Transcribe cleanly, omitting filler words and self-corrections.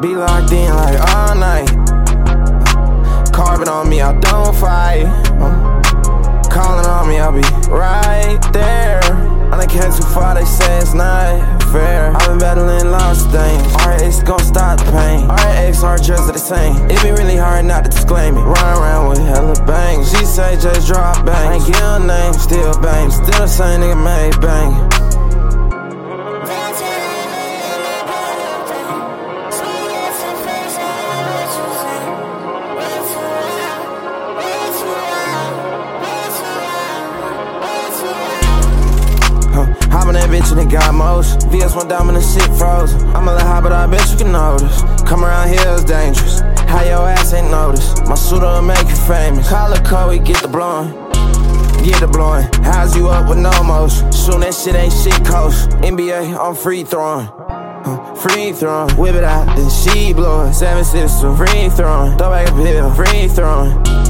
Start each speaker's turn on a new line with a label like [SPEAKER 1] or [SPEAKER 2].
[SPEAKER 1] Be locked in like all night. Carving on me, I don't fight. Calling on me, I'll be right there. I done came too far, they say it's not fair. I've been battling lost things. RX gon' stop the pain. RX, our drugs are the same. It be really hard not to disclaim it. Run around with hella bang. She say just drop bang. I ain't give her name, still bang. Still the same nigga made bang. Hop on that bitch and it got most. VS1 dominant shit frozen. I'm a little hot, but I bet you can notice. Come around here is dangerous. How your ass ain't noticed? My suitor'll make you famous. Call a code, we get the blowing. Get the blowing. House you up with no motion. Soon that shit ain't shit coast. NBA, I'm free throwing. Free throwing. Whip it out, then she blowing. 7 sisters, free throwing. Throw back a pill, free throwing.